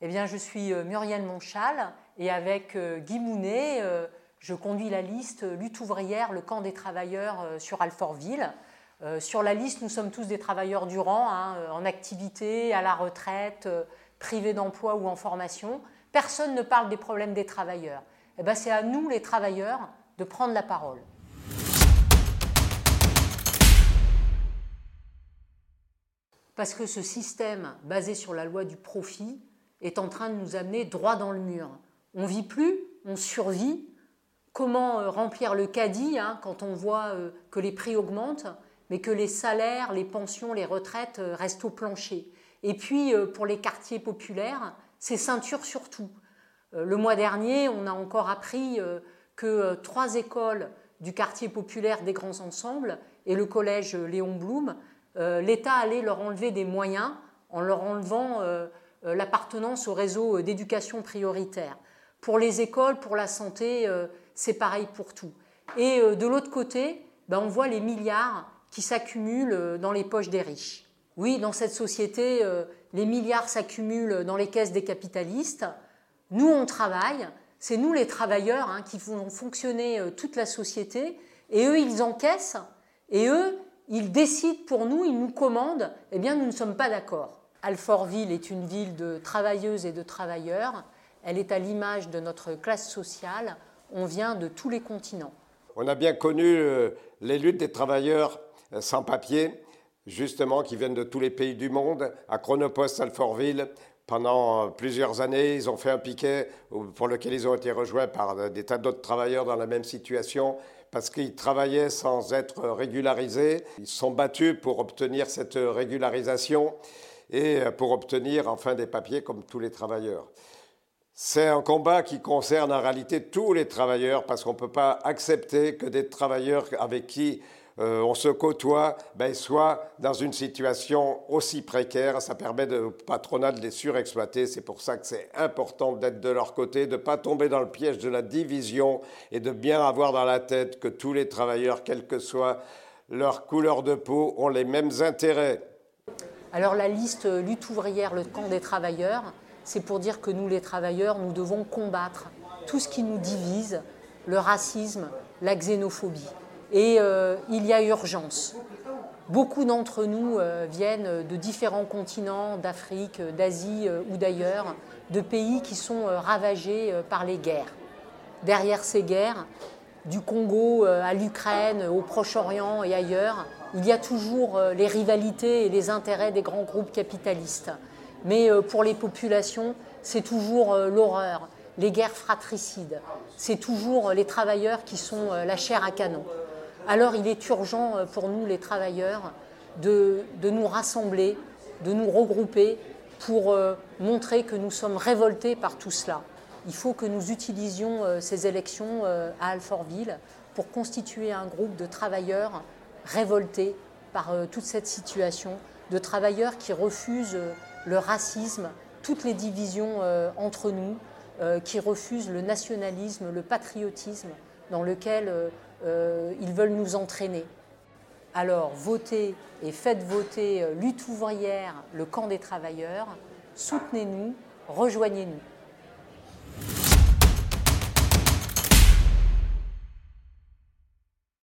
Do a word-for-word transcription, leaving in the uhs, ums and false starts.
Eh bien, je suis Muriel Monchal et avec Guy Mounet, je conduis la liste Lutte ouvrière, le camp des travailleurs sur Alfortville. Sur la liste, nous sommes tous des travailleurs du rang, hein, en activité, à la retraite, privés d'emploi ou en formation. Personne ne parle des problèmes des travailleurs. Eh bien, c'est à nous, les travailleurs, de prendre la parole. Parce que ce système basé sur la loi du profit est en train de nous amener droit dans le mur. On ne vit plus, on survit. Comment euh, remplir le caddie hein, quand on voit euh, que les prix augmentent, mais que les salaires, les pensions, les retraites euh, restent au plancher. Et puis, euh, pour les quartiers populaires, c'est ceinture sur tout. Euh, le mois dernier, on a encore appris euh, que euh, trois écoles du quartier populaire des Grands Ensembles et le collège Léon Blum, euh, l'État allait leur enlever des moyens en leur enlevant euh, euh, l'appartenance au réseau d'éducation prioritaire. Pour les écoles, pour la santé, euh, c'est pareil pour tout. Et euh, de l'autre côté, ben, on voit les milliards qui s'accumulent dans les poches des riches. Oui, dans cette société, euh, les milliards s'accumulent dans les caisses des capitalistes. Nous, on travaille. C'est nous, les travailleurs, hein, qui font fonctionner euh, toute la société. Et eux, ils encaissent. Et eux, ils décident pour nous, ils nous commandent. Eh bien, nous ne sommes pas d'accord. Alfortville est une ville de travailleuses et de travailleurs. Elle est à l'image de notre classe sociale. On vient de tous les continents. On a bien connu euh, les luttes des travailleurs euh, sans papier, justement, qui viennent de tous les pays du monde. À Chronopost, Alfortville, pendant plusieurs années, ils ont fait un piquet pour lequel ils ont été rejoints par des tas d'autres travailleurs dans la même situation, parce qu'ils travaillaient sans être régularisés. Ils se sont battus pour obtenir cette régularisation et pour obtenir enfin des papiers comme tous les travailleurs. C'est un combat qui concerne en réalité tous les travailleurs, parce qu'on ne peut pas accepter que des travailleurs avec qui euh, on se côtoie ben, soient dans une situation aussi précaire. Ça permet au patronat de les surexploiter. C'est pour ça que c'est important d'être de leur côté, de ne pas tomber dans le piège de la division et de bien avoir dans la tête que tous les travailleurs, quelle que soit leur couleur de peau, ont les mêmes intérêts. Alors la liste Lutte ouvrière, le camp des travailleurs, c'est pour dire que nous, les travailleurs, nous devons combattre tout ce qui nous divise, le racisme, la xénophobie. Et euh, il y a urgence. Beaucoup d'entre nous euh, viennent de différents continents, d'Afrique, d'Asie euh, ou d'ailleurs, de pays qui sont euh, ravagés euh, par les guerres. Derrière ces guerres, du Congo euh, à l'Ukraine, au Proche-Orient et ailleurs, il y a toujours euh, les rivalités et les intérêts des grands groupes capitalistes. Mais pour les populations, c'est toujours l'horreur, les guerres fratricides. C'est toujours les travailleurs qui sont la chair à canon. Alors il est urgent pour nous, les travailleurs, de, de nous rassembler, de nous regrouper pour montrer que nous sommes révoltés par tout cela. Il faut que nous utilisions ces élections à Alfortville pour constituer un groupe de travailleurs révoltés par toute cette situation, de travailleurs qui refusent le racisme, toutes les divisions euh, entre nous, euh, qui refusent le nationalisme, le patriotisme dans lequel euh, euh, ils veulent nous entraîner. Alors votez et faites voter euh, Lutte ouvrière, le camp des travailleurs, soutenez-nous, rejoignez-nous.